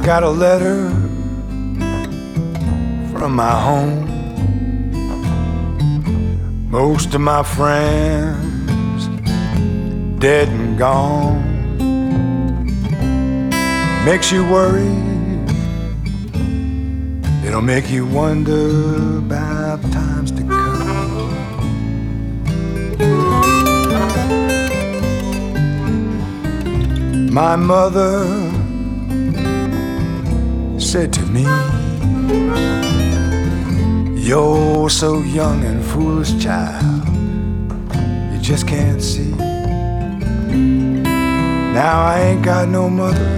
got a letter from my home. Most of my friends dead and gone. Makes you worry, it'll make you wonder about times to come. My mother said to me, "You're so young and foolish, child, you just can't see. Now I ain't got no mother.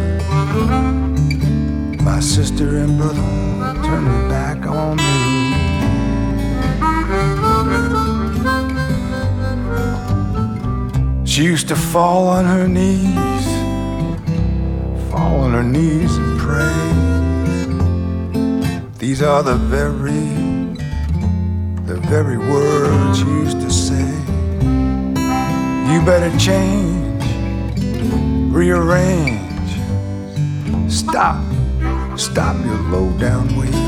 My sister and brother turned their back on me." She used to fall on her knees and pray. These are the very words she used to say. You better change, rearrange, stop your low down ways.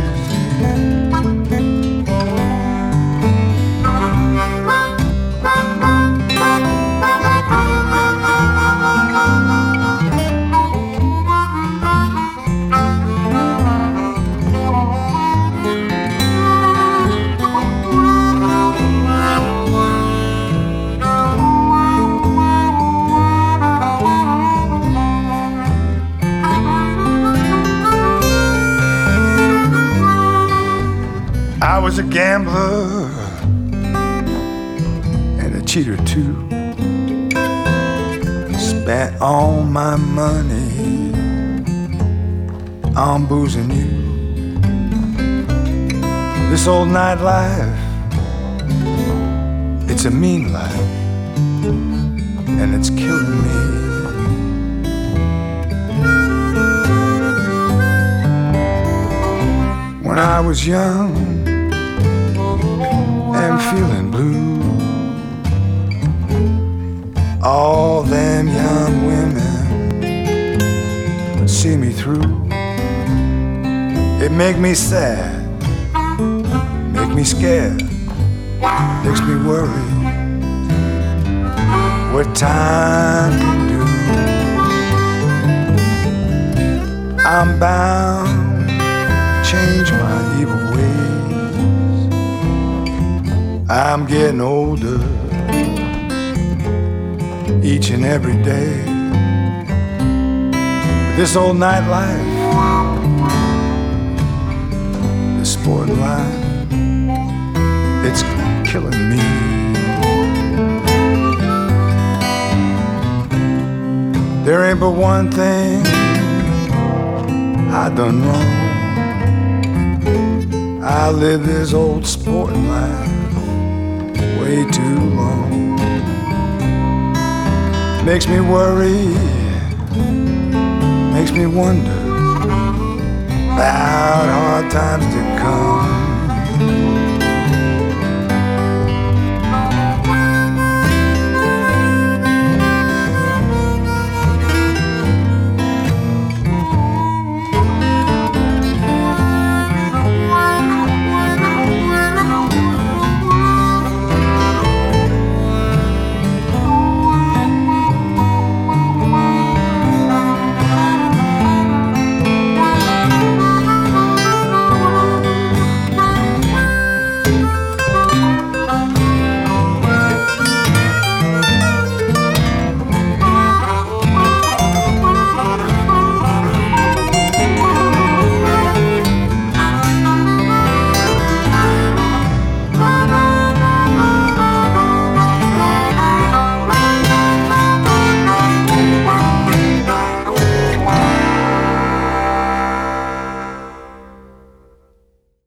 I was a gambler and a cheater too. Spent all my money on booze and you. This old nightlife, it's a mean life, and it's killing me. When I was young and feeling blue, all them young women would see me through. It make me sad, make me scared, makes me worry what time can do. I'm bound to change my evil ways. I'm getting older each and every day. This old nightlife, this sporting life, it's killing me. There ain't but one thing I done wrong. I lived this old sporting life way too long. Makes me worry, makes me wonder about hard times to come.